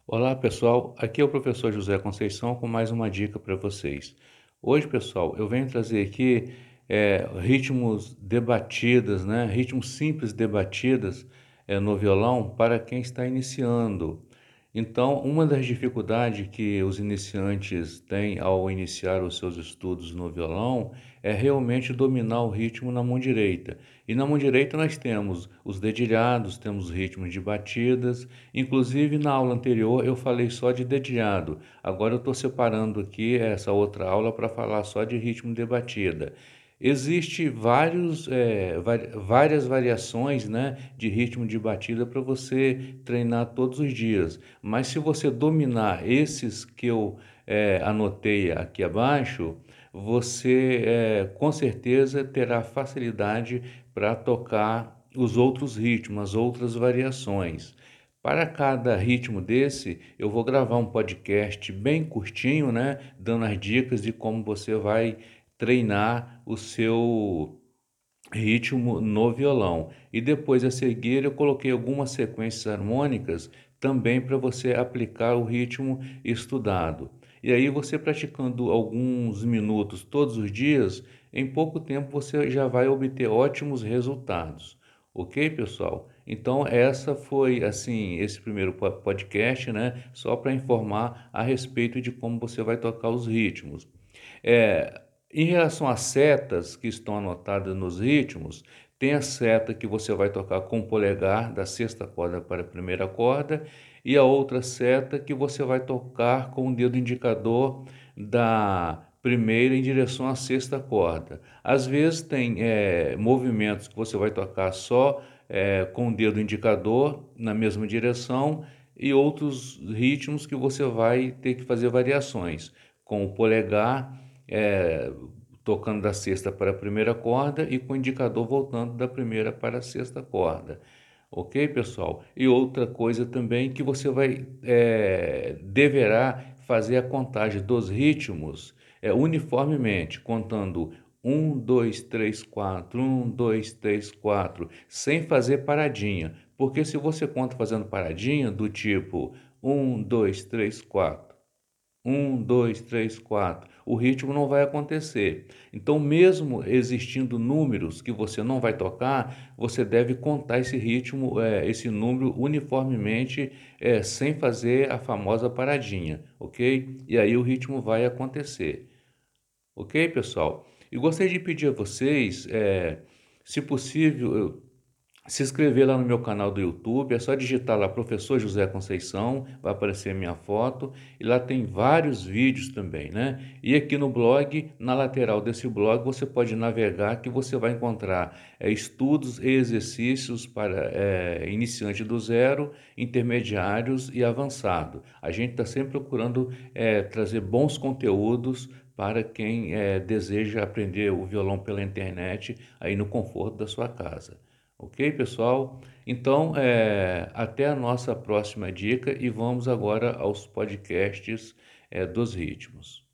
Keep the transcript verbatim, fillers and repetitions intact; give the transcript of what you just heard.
Olá pessoal, aqui é o professor José Conceição com mais uma dica para vocês. Hoje, pessoal, eu venho trazer aqui eh, ritmos de batidas, né? Ritmos simples de batidas eh, no violão para quem está iniciando. Então, uma das dificuldades que os iniciantes têm ao iniciar os seus estudos no violão é realmente dominar o ritmo na mão direita. E na mão direita nós temos os dedilhados, temos ritmos de batidas. Inclusive, na aula anterior eu falei só de dedilhado. Agora eu estou separando aqui essa outra aula para falar só de ritmo de batida. Existe vários, eh, vari- várias variações, né, de ritmo de batida para você treinar todos os dias. Mas se você dominar esses que eu eh, anotei aqui abaixo, você eh, com certeza terá facilidade para tocar os outros ritmos, as outras variações. Para cada ritmo desse, eu vou gravar um podcast bem curtinho, né, dando as dicas de como você vai treinar o seu ritmo no violão. E depois a seguir eu coloquei algumas sequências harmônicas também para você aplicar o ritmo estudado. E aí você praticando alguns minutos todos os dias, em pouco tempo você já vai obter ótimos resultados. Ok, pessoal? Então essa foi assim, esse primeiro po- podcast, né, só para informar a respeito de como você vai tocar os ritmos. É, em relação às setas que estão anotadas nos ritmos, tem a seta que você vai tocar com o polegar da sexta corda para a primeira corda e a outra seta que você vai tocar com o dedo indicador da primeira em direção à sexta corda. Às vezes tem eh, movimentos que você vai tocar só eh, com o dedo indicador na mesma direção e outros ritmos que você vai ter que fazer variações com o polegar é, tocando da sexta para a primeira corda e com o indicador voltando da primeira para a sexta corda. Ok, pessoal? E outra coisa também que você vai é, deverá fazer a contagem dos ritmos é, uniformemente, contando um, dois, três, quatro, um, dois, três, quatro, sem fazer paradinha. Porque se você conta fazendo paradinha do tipo um, dois, três, quatro, um, dois, três, quatro. O ritmo não vai acontecer. Então, mesmo existindo números que você não vai tocar, você deve contar esse ritmo, eh, esse número uniformemente, eh, sem fazer a famosa paradinha, ok? E aí o ritmo vai acontecer, ok, pessoal? E gostaria de pedir a vocês, eh, se possível, se inscrever lá no meu canal do YouTube, é só digitar lá Professor José Conceição, vai aparecer a minha foto, e lá tem vários vídeos também, né? E aqui no blog, na lateral desse blog, você pode navegar que você vai encontrar é, estudos e exercícios para é, iniciante do zero, intermediários e avançado. A gente está sempre procurando é, trazer bons conteúdos para quem é, deseja aprender o violão pela internet aí no conforto da sua casa. Ok, pessoal? Então, é, até a nossa próxima dica e vamos agora aos podcasts, é, dos ritmos.